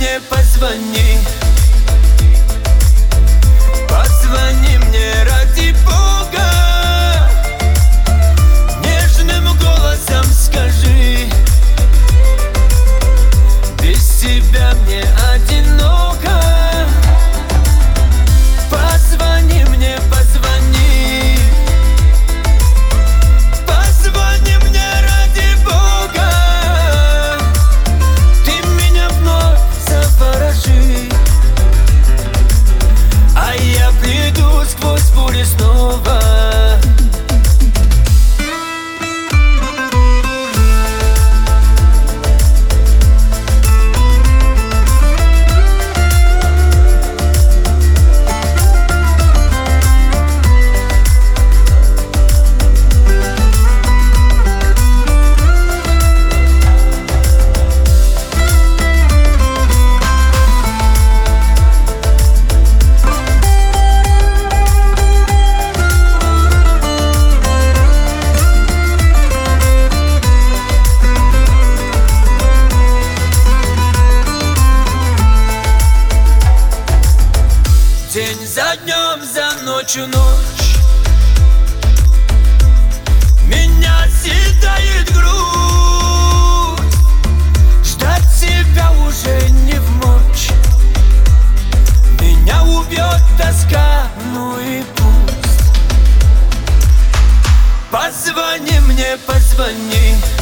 мне, позвони. Позвони мне, ради Бога. Нежным голосом скажи: без тебя мне одиноко. Позвони мне, позвони. Позвони мне, ради Бога. Ты меня вновь заворожи, а я приду сквозь бури снова. День за днем, за ночью ночь, меня съедает грудь. Ждать тебя уже не вмочь, меня убьет тоска, ну и пусть. Позвони мне, позвони.